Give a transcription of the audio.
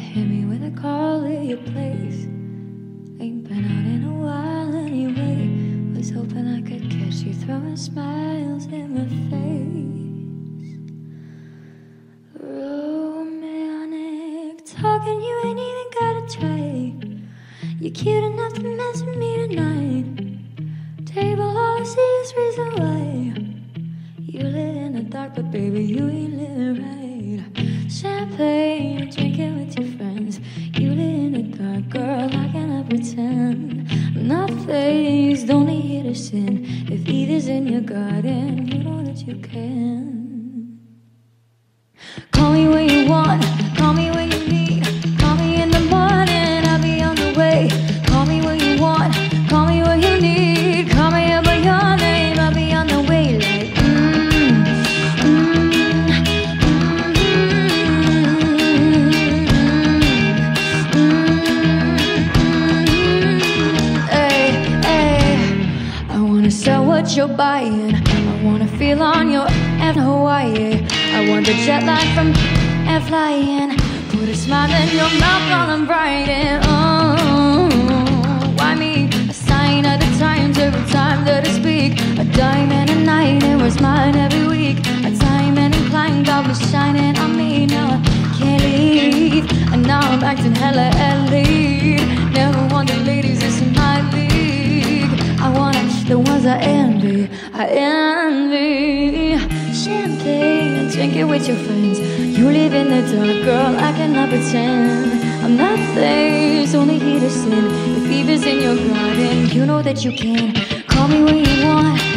hit me with a call at your place. Ain't been out in a while anyway. Was hoping I could catch you throwing smiles in my face. Romantic talking, you ain't even gotta try. You're cute enough to mess with me tonight. Table, all I see is reason why. You lit in the dark, but baby, you ain't lit right. Champagne, drinking with your friends. You lit in the dark, girl, I cannot pretend. I'm not fazed, only here to sin. If either's in your garden, you know that you can. Call me when you want, call me when you need. Call me in the morning, I'll be on the way. Call me when you want, call me when you need. Call me up by your name, I'll be on the way like sell what you're buying. I wanna feel on your F Hawaii. I want the jet lag from and flying. Put a smile in your mouth while I'm writing. Oh, why me? A sign of the times every time that I speak. A diamond a night, it was mine every week. A time and inclined, God was shining on me. Now I can't leave, and now I'm acting hella elite. Never want the ladies, this in my league. I want the ones I envy, I envy. Champagne, drink it with your friends. You live in the dark, girl, I cannot pretend. I'm not faced, only here to sin. If fever's in your garden, you know that you can. Call me when you want,